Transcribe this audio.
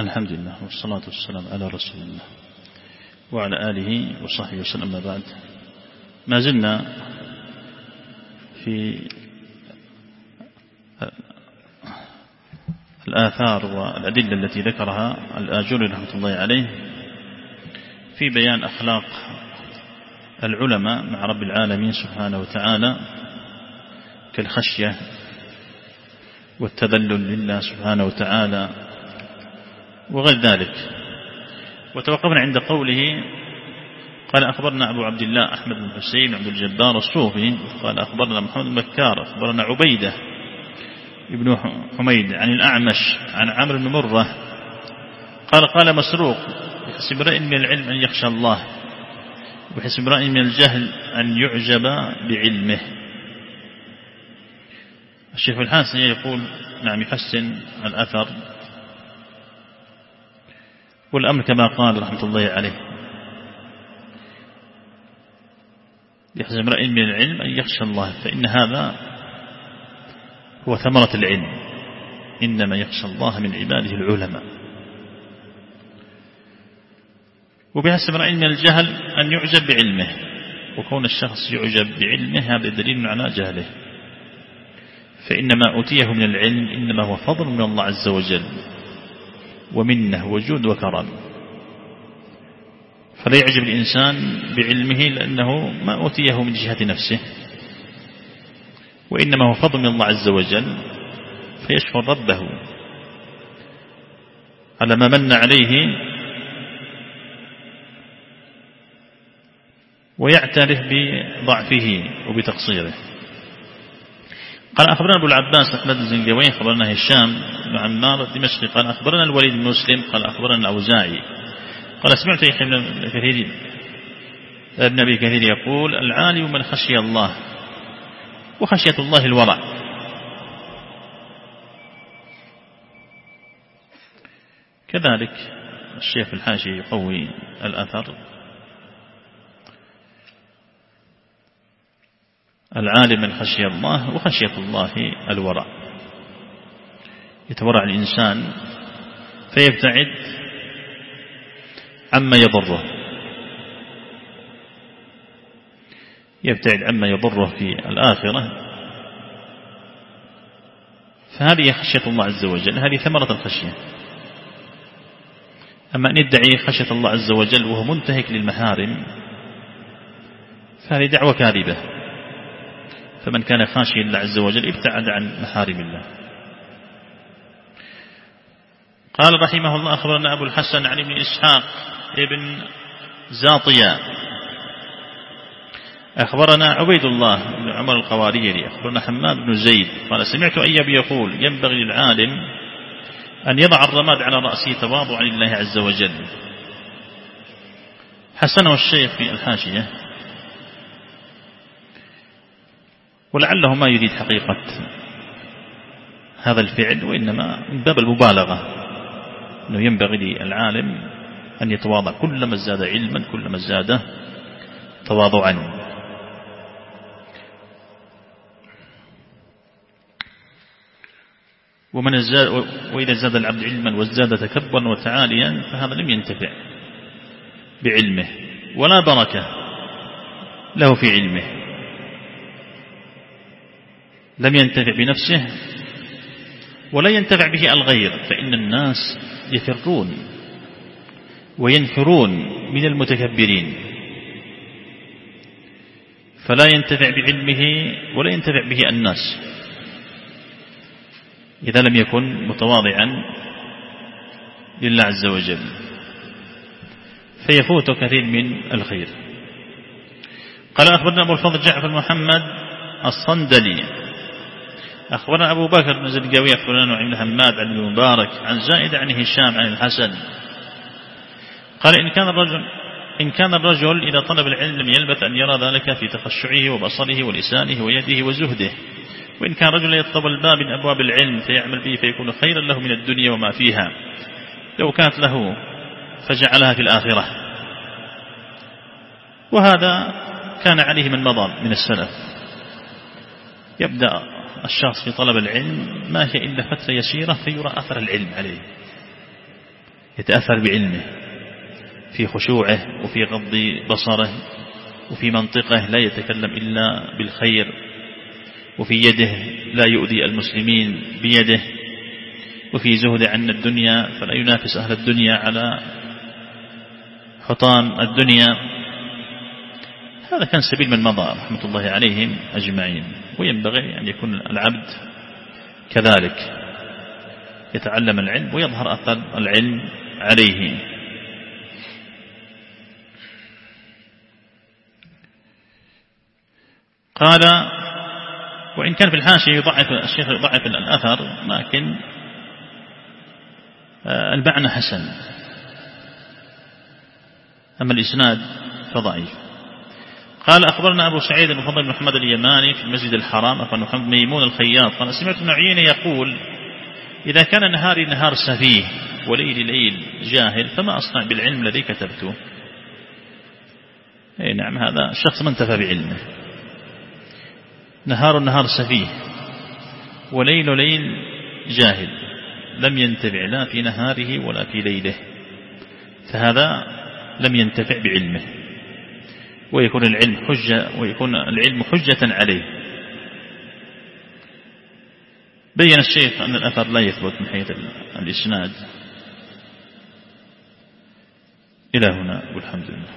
الحمد لله والصلاة والسلام على رسول الله وعلى آله وصحبه وسلم. أما بعد، ما زلنا في الآثار والأدلة التي ذكرها الآجري رحمة الله عليه في بيان أخلاق العلماء مع رب العالمين سبحانه وتعالى، كالخشية والتذلل لله سبحانه وتعالى وغير ذلك. وتوقفنا عند قوله: قال أخبرنا أبو عبد الله أحمد بن حسين عبد الجبار الصوفي قال أخبرنا محمد بن بكار أخبرنا عبيدة ابن حميد عن الأعمش عن عمرو بن مرة قال مسروق: بحسب امرئ من العلم أن يخشى الله، وبحسب امرئ من الجهل أن يعجب بعلمه. الشيخ الحاسن يقول: نعم، يحسن الأثر، والأمر كما قال رحمة الله عليه: بحسب امرئ من العلم أن يخشى الله، فإن هذا هو ثمرة العلم، إنما يخشى الله من عباده العلماء. وبحسب امرئ من الجهل أن يعجب بعلمه، وكون الشخص يعجب بعلمه هذا دليل على جهله، فإنما أوتيه من العلم إنما هو فضل من الله عز وجل ومنه وجود وكرم، فلا يعجب الإنسان بعلمه لأنه ما أوتيه من جهة نفسه، وإنما هو فضل من الله عز وجل، فيشكر ربه على ما من عليه ويعترف بضعفه وبتقصيره. قال أخبرنا أبو العباس أحمد الزنجوي أخبرنا هشام بن عمار الدمشقي قال أخبرنا الوليد بن مسلم قال أخبرنا الأوزاعي قال سمعت يحيى بن كثير ابن أبي كثير يقول: العالم من خشي الله، وخشية الله الورع. كذلك الشيخ الحاشي يقوي الأثر: العالم من خشي الله، وخشية الله الورع. يتورع الإنسان فيبتعد عما يضره، يبتعد عما يضره في الآخرة، فهذه خشية الله عز وجل، هذه ثمرة الخشية. أما أن يدعي خشية الله عز وجل وهو منتهك للمحارم فهذه دعوة كاذبة، فمن كان خاشيا لله عز وجل ابتعد عن محارم الله. قال رحمه الله: أخبرنا أبو الحسن عن ابن إسحاق ابن زاطية أخبرنا عبيد الله بن عمر القواريري أخبرنا حماد بن زيد قال سمعت أياب يقول: ينبغي للعالم أن يضع الرماد على رأسه تواضعا لله عز وجل. حسنه الشيخ في الحاشية، ولعله ما يريد حقيقة هذا الفعل، وإنما من باب المبالغة، أنه ينبغي للعالم أن يتواضع، كلما زاد علما كلما زاد تواضعا. وإذا زاد العبد علما وازداد تكبرا وتعاليا فهذا لم ينتفع بعلمه ولا بركة له في علمه، لم ينتفع بنفسه ولا ينتفع به الغير، فإن الناس يفرون وينفرون من المتكبرين، فلا ينتفع بعلمه ولا ينتفع به الناس إذا لم يكن متواضعا لله عز وجل، فيفوت كثير من الخير. قال أخبرنا أبو الفضل جعفر محمد الصندلي أخبرنا أبو بكر بن زرقاوي أخبرنا نعيم بن حماد عن المبارك عن زائد عن هشام عن الحسن قال: إن كان الرجل إذا طلب العلم لم يلبث أن يرى ذلك في تخشعه وبصره ولسانه ويده وزهده، وإن كان رجل يطلب الباب من أبواب العلم فيعمل به فيكون خيرا له من الدنيا وما فيها لو كانت له فجعلها في الآخرة. وهذا كان عليه من مضى من السلف، يبدأ الشخص في طلب العلم ما هي إلا فترة يسيرة فيرى أثر العلم عليه، يتأثر بعلمه في خشوعه وفي غض بصره، وفي منطقه لا يتكلم إلا بالخير، وفي يده لا يؤذي المسلمين بيده، وفي زهد عن الدنيا فلا ينافس أهل الدنيا على حطام الدنيا. هذا كان سبيل من مضى رحمة الله عليهم أجمعين. وينبغي أن يكون العبد كذلك، يتعلم العلم ويظهر أثر العلم عليه. قال: وإن كان في الحاشية يضعف الشيخ يضعف الأثر، لكن المعنى حسن، أما الإسناد فضعيف. قال: أخبرنا أبو سعيد المفضل بن محمد اليماني في المسجد الحرام أخبرنا محمد ميمون الخياط قال: سمعت ابن عيينة يقول: إذا كان نهاري نهار سفيه وليلي ليل جاهل فما أصنع بالعلم الذي كتبته. أي نعم، هذا الشخص ما انتفى بعلمه. نهار سفيه وليل ليل جاهل، لم ينتفع لا في نهاره ولا في ليله، فهذا لم ينتفع بعلمه، ويكون العلم حجة عليه. بين الشيخ أن الأثر لا يثبت من حيث الإسناد. إلى هنا والحمد لله.